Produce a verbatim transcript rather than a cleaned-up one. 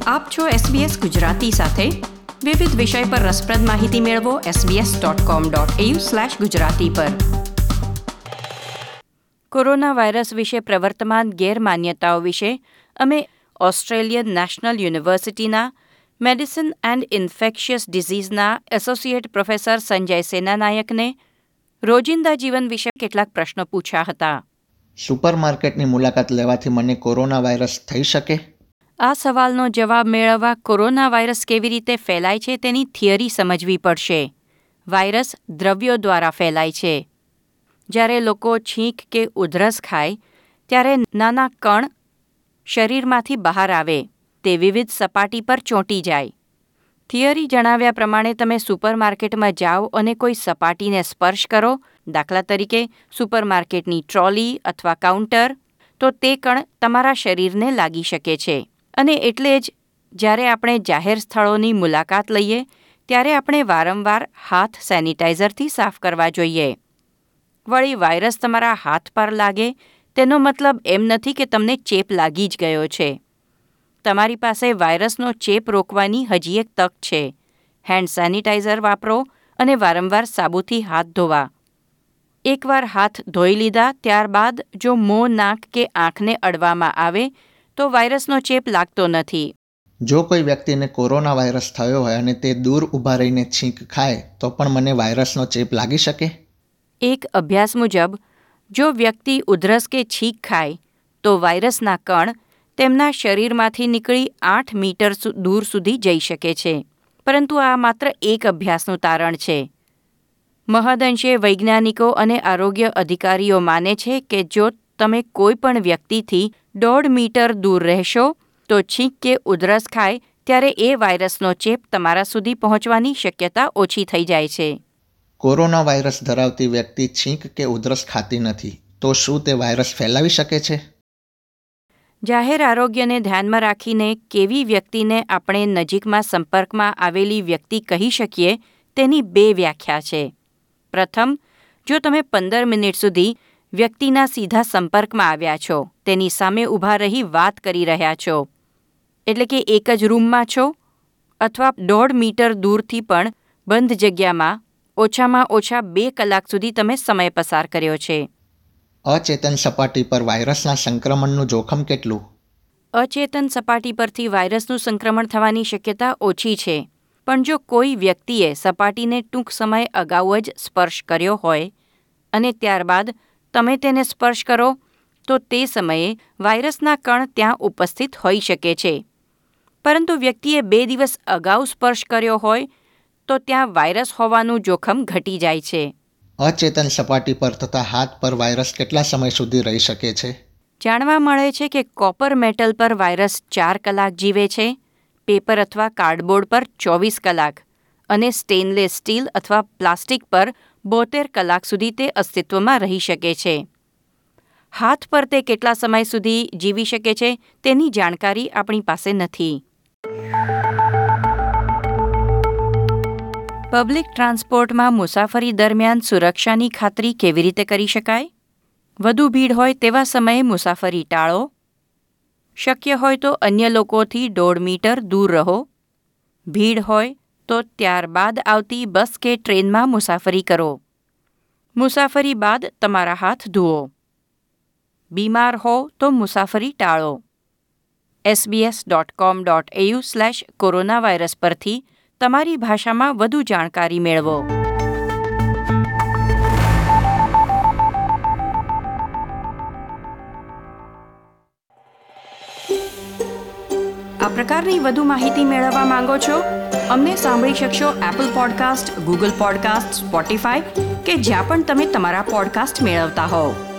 આપ છો એસબીએસ ગુજરાતી સાથે. વિવિધ વિષય પર રસપ્રદ માહિતી મેળવો SBS dot com dot AU slash Gujarati પર. કોરોના વાયરસ વિશે પ્રવર્તમાન ગેરમાન્યતાઓ વિશે અમે ઓસ્ટ્રેલિયન નેશનલ યુનિવર્સિટીના મેડિસિન એન્ડ ઇન્ફેક્શિયસ ડિઝીઝના એસોસિએટ પ્રોફેસર સંજય સેનાનાયકને રોજિંદા જીવન વિશે કેટલાક પ્રશ્નો પૂછ્યા હતા. સુપરમાર્કેટની મુલાકાત લેવાથી મને કોરોના વાયરસ થઈ શકે? આ સવાલનો જવાબ મેળવવા કોરોના વાયરસ કેવી રીતે ફેલાય છે તેની થિયરી સમજવી પડશે. વાયરસ દ્રવ્યો દ્વારા ફેલાય છે. જ્યારે લોકો છીંક કે ઉધરસ ખાય ત્યારે નાના કણ શરીરમાંથી બહાર આવે તે વિવિધ સપાટી પર ચોંટી જાય. થિયરી જણાવ્યા પ્રમાણે તમે સુપરમાર્કેટમાં જાઓ અને કોઈ સપાટીને સ્પર્શ કરો, દાખલા તરીકે સુપરમાર્કેટની ટ્રોલી અથવા કાઉન્ટર, તો તે કણ તમારા શરીરને લાગી શકે છે. અને એટલે જ જ્યારે આપણે જાહેર સ્થળોની મુલાકાત લઈએ ત્યારે આપણે વારંવાર હાથ સેનિટાઈઝરથી સાફ કરવા જોઈએ. વળી વાયરસ તમારા હાથ પર લાગે તેનો મતલબ એમ નથી કે તમને ચેપ લાગી જ ગયો છે. તમારી પાસે વાયરસનો ચેપ રોકવાની હજી એક તક છે. હેન્ડ સેનિટાઈઝર વાપરો અને વારંવાર સાબુથી હાથ ધોવા. એકવાર હાથ ધોઈ લીધા ત્યારબાદ જો મોં, નાક કે આંખને અડવામાં આવે તો વાયરસનો ચેપ લાગતો નથી. જો કોઈ વ્યક્તિને કોરોના વાયરસ થયો હોય અને તે દૂર ઊભા રહીને છીંક ખાય તો પણ મને વાયરસનો ચેપ લાગી શકે? એક અભ્યાસ મુજબ જો વ્યક્તિ ઉધરસ કે છીંક ખાય તો વાયરસના કણ તેમના શરીરમાંથી નીકળી આઠ મીટર દૂર સુધી જઈ શકે છે. પરંતુ આ માત્ર એક અભ્યાસનું તારણ છે. મહદઅંશે વૈજ્ઞાનિકો અને આરોગ્ય અધિકારીઓ માને છે કે જો તમે કોઈ પણ વ્યક્તિથી દોઢ મીટર દૂર રહેશો તો છીંક કે ઉધરસ ખાય ત્યારે એ વાયરસનો ચેપ તમારા સુધી પહોંચવાની શક્યતા ઓછી થઈ જાય છે. કોરોના વાયરસ ધરાવતી વ્યક્તિ છીંક કે ઉધરસ ખાતી નથી તો શું તે વાયરસ ફેલાવી શકે છે? જાહેર આરોગ્યને ધ્યાનમાં રાખીને કેવી વ્યક્તિને આપણે નજીકમાં સંપર્કમાં આવેલી વ્યક્તિ કહી શકીએ તેની બે વ્યાખ્યા છે. પ્રથમ, જો તમે પંદર મિનિટ સુધી વ્યક્તિના સીધા સંપર્કમાં આવ્યા છો, તેની સામે ઊભા રહી વાત કરી રહ્યા છો, એટલે કે એક જ રૂમમાં છો અથવા દોઢ મીટર દૂરથી પણ બંધ જગ્યામાં ઓછામાં ઓછા બે કલાક સુધી તમે સમય પસાર કર્યો છે. અચેતન સપાટી પર વાયરસના સંક્રમણનું જોખમ કેટલું? અચેતન સપાટી પરથી વાયરસનું સંક્રમણ થવાની શક્યતા ઓછી છે. પણ જો કોઈ વ્યક્તિએ સપાટીને ટૂંક સમય અગાઉ જ સ્પર્શ કર્યો હોય અને ત્યારબાદ તમે તેને સ્પર્શ કરો તો તે સમયે વાયરસના કણ ત્યાં ઉપસ્થિત હોઈ શકે છે. પરંતુ વ્યક્તિએ બે દિવસ અગાઉ સ્પર્શ કર્યો હોય તો ત્યાં વાયરસ હોવાનું જોખમ ઘટી જાય છે. અચેતન સપાટી પર તથા હાથ પર વાયરસ કેટલા સમય સુધી રહી શકે છે? જાણવા મળે છે કે કોપર મેટલ પર વાયરસ ચાર કલાક જીવે છે, પેપર અથવા કાર્ડબોર્ડ પર ચોવીસ કલાક અને સ્ટેનલેસ સ્ટીલ અથવા પ્લાસ્ટિક પર બોતેર કલાક સુધી તે અસ્તિત્વમાં રહી શકે છે. હાથ પર તે કેટલા સમય સુધી જીવી શકે છે તેની જાણકારી આપણી પાસે નથી. પબ્લિક ટ્રાન્સપોર્ટમાં મુસાફરી દરમિયાન સુરક્ષાની ખાતરી કેવી રીતે કરી શકાય? વધુ ભીડ હોય તેવા સમયે મુસાફરી ટાળો. શક્ય હોય તો અન્ય લોકોથી દોઢ મીટર દૂર રહો. ભીડ હોય તો ત્યારબાદ આવતી બસ કે ટ્રેનમાં મુસાફરી કરો. મુસાફરી બાદ તમારા હાથ ધુઓ. બીમાર હો તો મુસાફરી ટાળો. SBS dot com dot AU slash corona virus પરથી તમારી ભાષામાં વધુ જાણકારી મેળવો. આ પ્રકારની વધુ માહિતી મેળવવા માંગો છો? અમને સાંભળી શકશો Apple podcast, Google podcast, Spotify કે જ્યાં પણ તમે તમારા પોડકાસ્ટ મેળવતા હોવ.